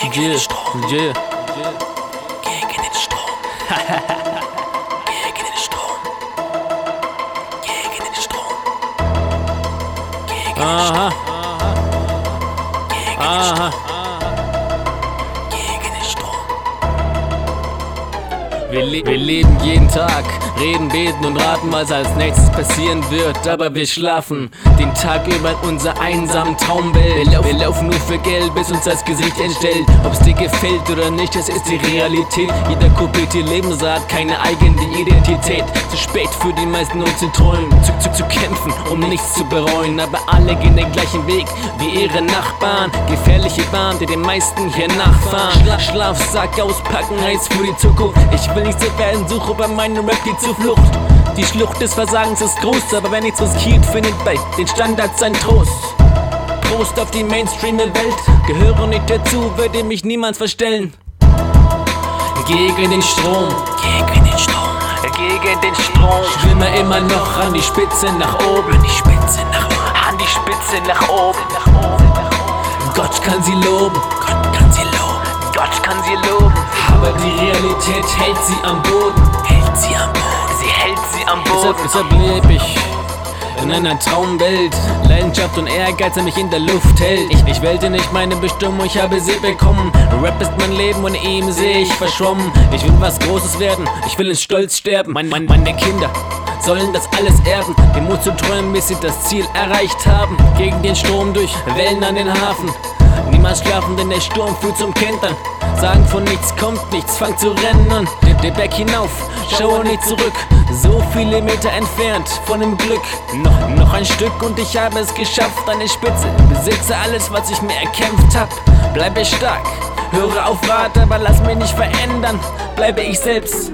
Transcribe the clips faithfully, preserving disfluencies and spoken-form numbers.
Gegen den Strom. Yeah. Gegen den Strom. Gegen den Strom. Gegen den Strom. Gegen den Aha. Strom. Gegen den Aha. Strom. Gegen den Strom. Wir, le wir leben jeden Tag, reden, beten und raten, was als nächstes passieren wird. Aber wir schlafen den Tag über in unserer einsamen Traumwelt. Wir, lau wir laufen nur für Geld, bis uns das Gesicht entstellt. Ob's dir gefällt oder nicht, das ist die Realität. Jeder kopiert ihr Lebensrad, keine eigene Identität. Zu spät für die meisten, um zu träumen, zu, zu, zu kämpfen, um nichts zu bereuen. Aber alle gehen den gleichen Weg wie ihre Nachbarn. Gefährliche Bahn, die den meisten hier nachfahren. Schla Schlafsack auspacken heißt für die Zukunft. Ich will nicht so werden, suche bei meinem Rap die Zuflucht. Die Schlucht des Versagens ist groß, aber wer nichts riskiert, findet bei den Standards sein Trost. Prost auf die Mainstream-Welt, gehöre nicht dazu, würde mich niemals verstellen. Gegen den Strom, Gegen den Strom. gegen den Strom. Schwimme immer noch an die Spitze nach oben, An die Spitze nach oben. an die Spitze nach oben. Gott kann sie loben, Gott kann sie loben. Gott kann sie loben. Aber die Realität hält sie am Boden. Hält sie am Boden. Sie hält sie am Boden. Deshalb, deshalb lebe ich in einer Traumwelt. Leidenschaft und Ehrgeiz, der mich in der Luft hält. Ich, ich wählte nicht meine Bestimmung, ich habe sie bekommen. Rap ist mein Leben und in ihm sehe ich verschwommen. Ich will was Großes werden, ich will in Stolz sterben. Mein, mein, meine Kinder sollen das alles erben. Den Mut zu träumen, bis sie das Ziel erreicht haben. Gegen den Strom durch Wellen an den Hafen. Niemals schlafen, denn der Sturm führt zum Kentern. Sagen von nichts kommt nichts, fang zu rennen an. Der, der Berg hinauf, schaue nicht zurück. So viele Meter entfernt von dem Glück. Noch, noch ein Stück und ich habe es geschafft an der Spitze. Besitze alles, was ich mir erkämpft hab. Bleibe stark, höre auf Rat, aber lass mich nicht verändern. Bleibe ich selbst.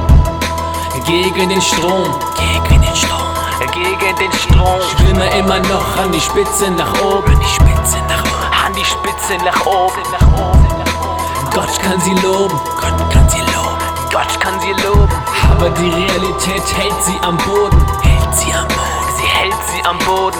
Gegen den Strom, Gegen den Strom. gegen den Strom. Schwimme immer noch an die Spitze nach oben. An die Spitze nach oben. An die Spitze nach oben. Gott kann sie loben, Gott kann sie loben. Gott kann sie loben. Aber die Realität hält sie am Boden. Hält sie am Boden. Sie hält sie am Boden.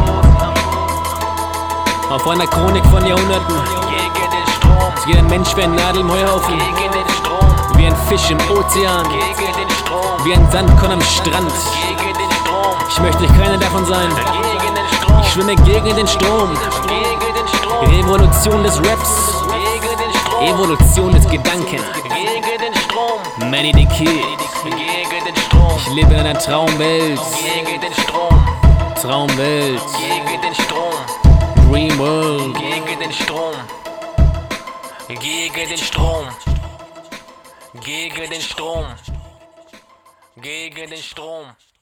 Auf einer Chronik von Jahrhunderten Gegen den Strom. ist jeder Mensch wie ein Nadel im Heuhaufen. Gegen den Strom. Wie ein Fisch im Ozean. Gegen den Strom. Wie ein Sandkorn am Strand. Gegen den Strom. Ich möchte keiner davon sein. Gegen den Strom. Ich schwimme gegen den Strom. Gegen den Strom. Revolution des Raps. Gegen den Strom. Evolution des Gedanken. Gegen den Strom. Manny the Kid. Gegen den Strom. Ich lebe in einer Traumwelt. Gegen den Strom. Traumwelt. Gegen den Strom. Dream World. Gegen den Strom. Gegen den Strom. Gegen den Strom. Gegen den Strom.